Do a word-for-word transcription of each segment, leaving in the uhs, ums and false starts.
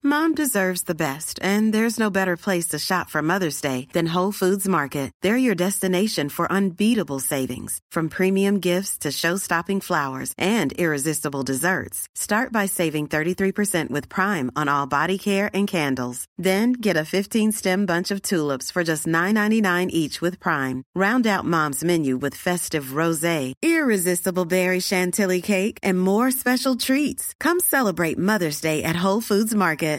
Mom deserves the best, and there's no better place to shop for Mother's Day than Whole Foods Market. They're your destination for unbeatable savings, from premium gifts to show-stopping flowers and irresistible desserts. Start by saving thirty-three percent with Prime on all body care and candles. Then get a fifteen-stem bunch of tulips for just nine ninety-nine each with Prime. Round out Mom's menu with festive rosé, irresistible berry chantilly cake, and more special treats. Come celebrate Mother's Day at Whole Foods Market.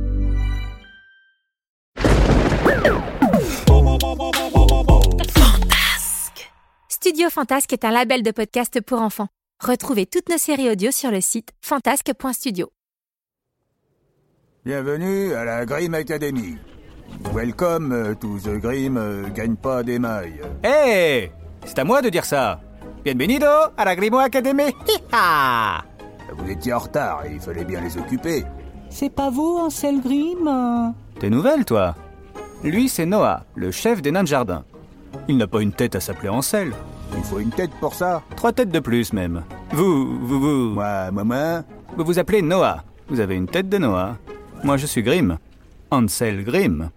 Fantasque. Studio Fantasque est un label de podcast pour enfants. Retrouvez toutes nos séries audio sur le site fantasque point studio. Bienvenue à la Grimm Academy. Welcome to the Grimm gagne pas des mailles. Hé hey, c'est à moi de dire ça. Bienvenido à la Grimm Academy. Hi-ha. Vous étiez en retard et il fallait bien les occuper. C'est pas vous, Ansel Grimm? T'es nouvelle, toi? Lui, c'est Noah, le chef des nains de jardin. Il n'a pas une tête à s'appeler Ansel. Il faut une tête pour ça. Trois têtes de plus, même. Vous, vous, vous... Moi, moi, moi... Vous vous appelez Noah. Vous avez une tête de Noah. Moi, je suis Grimm. Ansel Grimm.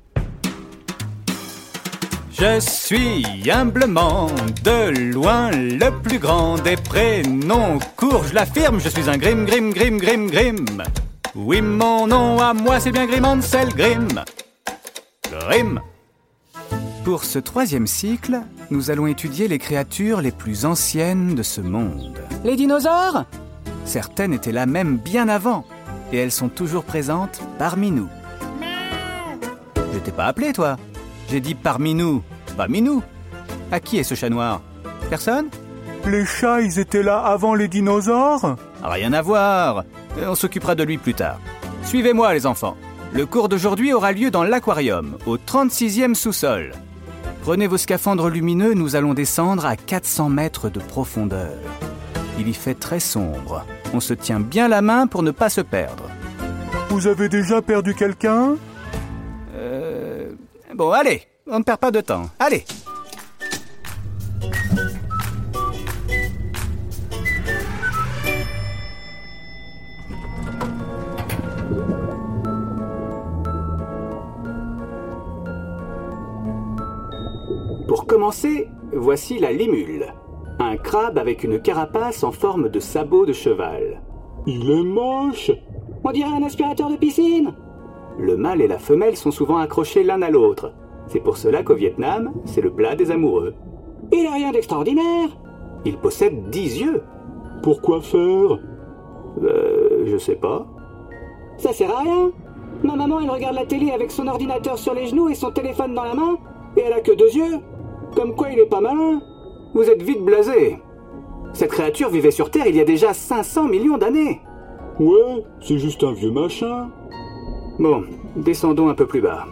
Je suis humblement, de loin, le plus grand des prénoms courts. Je l'affirme, je suis un Grimm, Grimm, Grimm, Grimm, Grimm. Oui, mon nom à moi, c'est bien Grimm, Ansel Grimm. Grimm. Pour ce troisième cycle, nous allons étudier les créatures les plus anciennes de ce monde. Les dinosaures? Certaines étaient là même bien avant, et elles sont toujours présentes parmi nous. Je t'ai pas appelé, toi. J'ai dit parmi nous, pas minou. À qui est ce chat noir? Personne? Les chats, ils étaient là avant les dinosaures? Rien à voir. On s'occupera de lui plus tard. Suivez-moi, les enfants. Le cours d'aujourd'hui aura lieu dans l'aquarium, au trente-sixième sous-sol. Prenez vos scaphandres lumineux, nous allons descendre à quatre cents mètres de profondeur. Il y fait très sombre. On se tient bien la main pour ne pas se perdre. Vous avez déjà perdu quelqu'un? Euh... Bon, allez, on ne perd pas de temps. Allez! Pour commencer, voici la limule. Un crabe avec une carapace en forme de sabot de cheval. Il est moche. On dirait un aspirateur de piscine. Le mâle et la femelle sont souvent accrochés l'un à l'autre. C'est pour cela qu'au Vietnam, c'est le plat des amoureux. Il n'a rien d'extraordinaire. Il possède dix yeux. Pourquoi faire? Euh, je sais pas. Ça sert à rien. Ma maman, elle regarde la télé avec son ordinateur sur les genoux et son téléphone dans la main, et elle a que deux yeux. Comme quoi il est pas malin. Vous êtes vite blasé. Cette créature vivait sur Terre il y a déjà cinq cents millions d'années. Ouais, c'est juste un vieux machin. Bon, descendons un peu plus bas.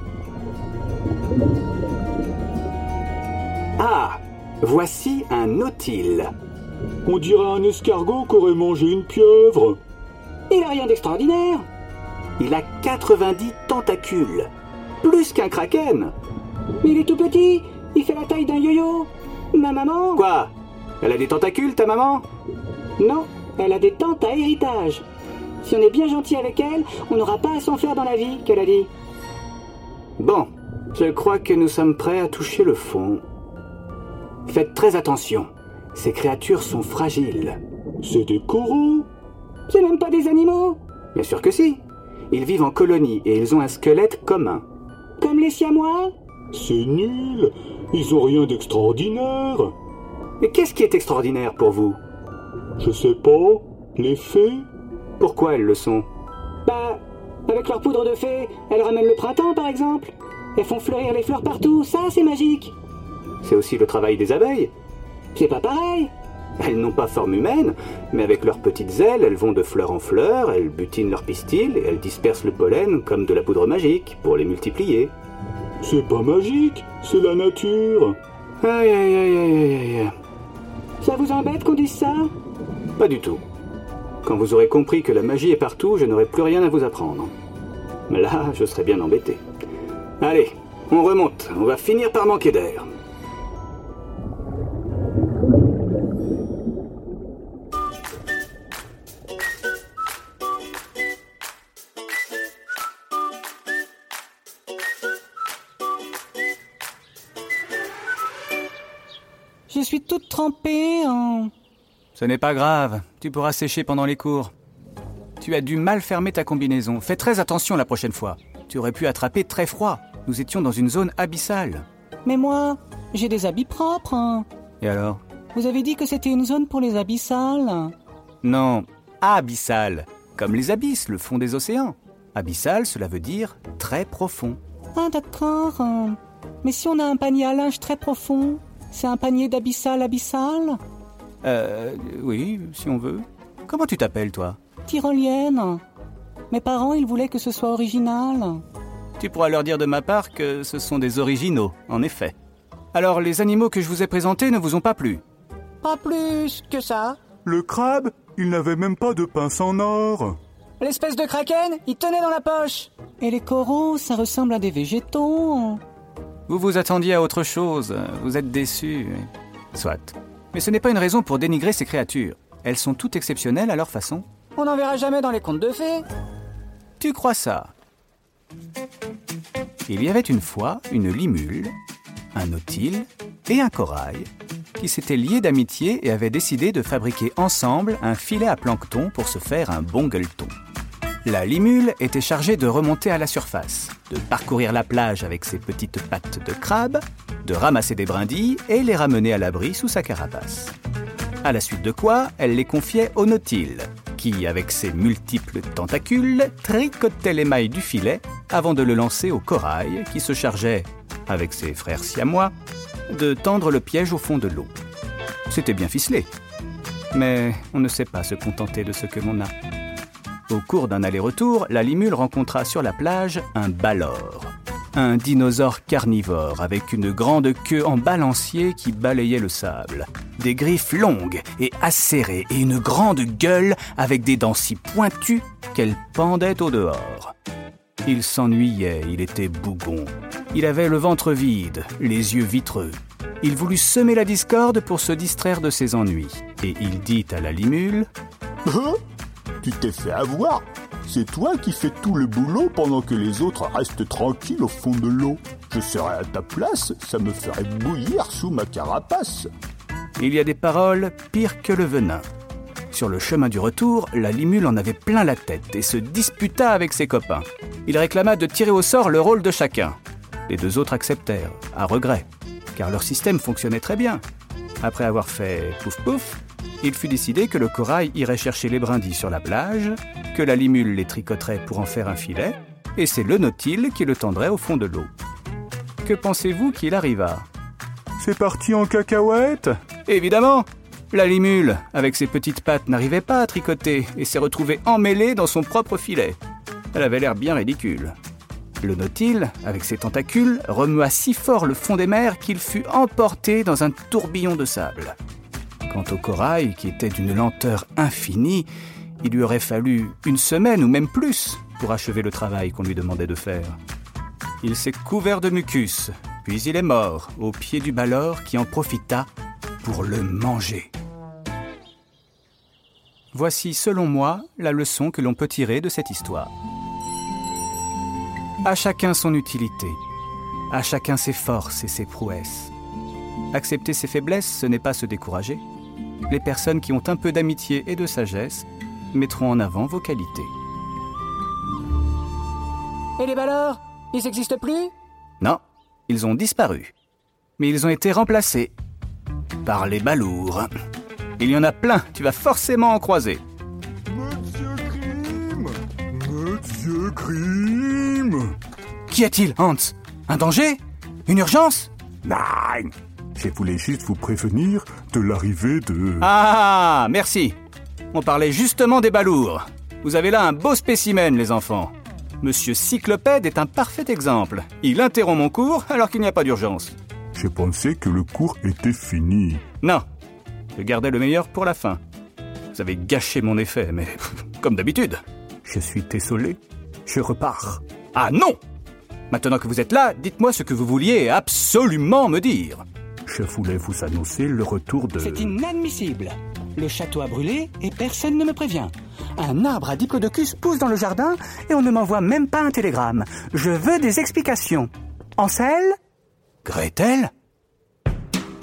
Ah, voici un nautile. On dirait un escargot qu'aurait mangé une pieuvre. Il n'a rien d'extraordinaire. Il a quatre-vingt-dix tentacules. Plus qu'un kraken. Mais il est tout petit. Il fait la taille d'un yo-yo. Ma maman... Quoi? Elle a des tentacules, ta maman? Non, elle a des tantes à héritage. Si on est bien gentil avec elle, on n'aura pas à s'en faire dans la vie, qu'elle a dit. Bon, je crois que nous sommes prêts à toucher le fond. Faites très attention. Ces créatures sont fragiles. C'est des coraux. C'est même pas des animaux. Bien sûr que si. Ils vivent en colonie et ils ont un squelette commun. Comme les siamois? C'est nul. Ils ont rien d'extraordinaire. Mais qu'est-ce qui est extraordinaire pour vous? Je sais pas. Les fées? Pourquoi elles le sont? Bah, avec leur poudre de fée, elles ramènent le printemps, par exemple. Elles font fleurir les fleurs partout, ça, c'est magique. C'est aussi le travail des abeilles. C'est pas pareil. Elles n'ont pas forme humaine, mais avec leurs petites ailes, elles vont de fleur en fleur, elles butinent leurs pistils et elles dispersent le pollen comme de la poudre magique pour les multiplier. C'est pas magique, c'est la nature. Aïe, aïe, aïe, aïe, aïe. Ça vous embête qu'on dise ça? Pas du tout. Quand vous aurez compris que la magie est partout, je n'aurai plus rien à vous apprendre. Là, je serai bien embêté. Allez, on remonte, on va finir par manquer d'air. Je suis toute trempée. Hein. Ce n'est pas grave, tu pourras sécher pendant les cours. Tu as dû mal fermer ta combinaison. Fais très attention la prochaine fois. Tu aurais pu attraper très froid. Nous étions dans une zone abyssale. Mais moi, j'ai des habits propres. Hein. Et alors ? Vous avez dit que c'était une zone pour les abyssales. Non, abyssale. Comme les abysses, le fond des océans. Abyssal, cela veut dire très profond. Ah d'accord. Mais si on a un panier à linge très profond, c'est un panier d'abyssal abyssal ? Euh, oui, si on veut. Comment tu t'appelles, toi ? Tyrolienne. Mes parents, ils voulaient que ce soit original. Tu pourras leur dire de ma part que ce sont des originaux, en effet. Alors, les animaux que je vous ai présentés ne vous ont pas plu ? Pas plus que ça. Le crabe, il n'avait même pas de pince en or. L'espèce de kraken, il tenait dans la poche. Et les coraux, ça ressemble à des végétaux. Vous vous attendiez à autre chose, vous êtes déçus. Soit. Mais ce n'est pas une raison pour dénigrer ces créatures. Elles sont toutes exceptionnelles à leur façon. On n'en verra jamais dans les contes de fées. Tu crois ça ? Il y avait une fois une limule, un nautile et un corail qui s'étaient liés d'amitié et avaient décidé de fabriquer ensemble un filet à plancton pour se faire un bon gueuleton. La limule était chargée de remonter à la surface, de parcourir la plage avec ses petites pattes de crabe, de ramasser des brindilles et les ramener à l'abri sous sa carapace. À la suite de quoi, elle les confiait au nautile, qui, avec ses multiples tentacules, tricotait les mailles du filet avant de le lancer au corail, qui se chargeait, avec ses frères siamois, de tendre le piège au fond de l'eau. C'était bien ficelé, mais on ne sait pas se contenter de ce que l'on a. Au cours d'un aller-retour, la limule rencontra sur la plage un balor, un dinosaure carnivore avec une grande queue en balancier qui balayait le sable, des griffes longues et acérées et une grande gueule avec des dents si pointues qu'elles pendaient au dehors. Il s'ennuyait, il était bougon. Il avait le ventre vide, les yeux vitreux. Il voulut semer la discorde pour se distraire de ses ennuis. Et il dit à la limule « Hein ? Tu t'es fait avoir ? C'est toi qui fais tout le boulot pendant que les autres restent tranquilles au fond de l'eau. Je serais à ta place, ça me ferait bouillir sous ma carapace. » Il y a des paroles pires que le venin. Sur le chemin du retour, la limule en avait plein la tête et se disputa avec ses copains. Il réclama de tirer au sort le rôle de chacun. Les deux autres acceptèrent, à regret, car leur système fonctionnait très bien. Après avoir fait pouf pouf, il fut décidé que le corail irait chercher les brindilles sur la plage, que la limule les tricoterait pour en faire un filet, et c'est le nautile qui le tendrait au fond de l'eau. Que pensez-vous qu'il arriva ? C'est parti en cacahuète ? Évidemment ! La limule, avec ses petites pattes, n'arrivait pas à tricoter et s'est retrouvée emmêlée dans son propre filet. Elle avait l'air bien ridicule. Le nautile, avec ses tentacules, remua si fort le fond des mers qu'il fut emporté dans un tourbillon de sable. Quant au corail, qui était d'une lenteur infinie, il lui aurait fallu une semaine ou même plus pour achever le travail qu'on lui demandait de faire. Il s'est couvert de mucus, puis il est mort au pied du balor qui en profita pour le manger. Voici, selon moi, la leçon que l'on peut tirer de cette histoire. À chacun son utilité, à chacun ses forces et ses prouesses. Accepter ses faiblesses, ce n'est pas se décourager. Les personnes qui ont un peu d'amitié et de sagesse mettront en avant vos qualités. Et les balors, ils n'existent plus ? Non, ils ont disparu. Mais ils ont été remplacés par les balours. Il y en a plein, tu vas forcément en croiser. Monsieur Grimm ! Monsieur Grimm ! Qu'y a-t-il, Hans ? Un danger ? Une urgence ? Nein ! Je voulais juste vous prévenir de l'arrivée de... Ah, merci. On parlait justement des balours. Vous avez là un beau spécimen, les enfants. Monsieur Cyclopède est un parfait exemple. Il interrompt mon cours alors qu'il n'y a pas d'urgence. Je pensais que le cours était fini. Non, je gardais le meilleur pour la fin. Vous avez gâché mon effet, mais comme d'habitude. Je suis désolé. Je repars. Ah non ! Maintenant que vous êtes là, dites-moi ce que vous vouliez absolument me dire. Je voulais vous annoncer le retour de... C'est inadmissible. Le château a brûlé et personne ne me prévient. Un arbre à diplodocus pousse dans le jardin et on ne m'envoie même pas un télégramme. Je veux des explications. Ansel ? Gretel ?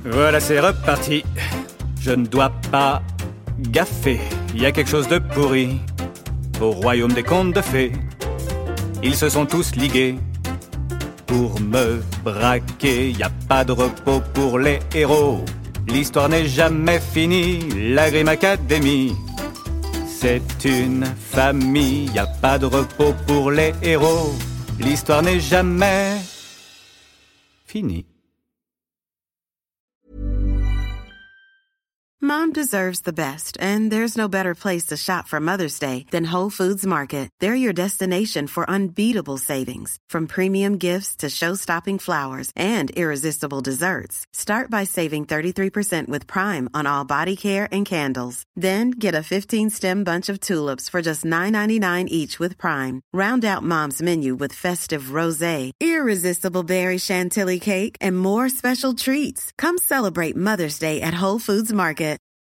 Voilà, c'est reparti. Je ne dois pas gaffer. Il y a quelque chose de pourri au royaume des contes de fées. Ils se sont tous ligués pour me braquer. Y a pas de repos pour les héros. L'histoire n'est jamais finie. La Grimm Academy, c'est une famille. Y a pas de repos pour les héros. L'histoire n'est jamais finie. Mom deserves the best, and there's no better place to shop for Mother's Day than Whole Foods Market. They're your destination for unbeatable savings, from premium gifts to show-stopping flowers and irresistible desserts. Start by saving thirty-three percent with Prime on all body care and candles. Then get a fifteen-stem bunch of tulips for just nine ninety-nine each with Prime. Round out Mom's menu with festive rosé, irresistible berry chantilly cake, and more special treats. Come celebrate Mother's Day at Whole Foods Market.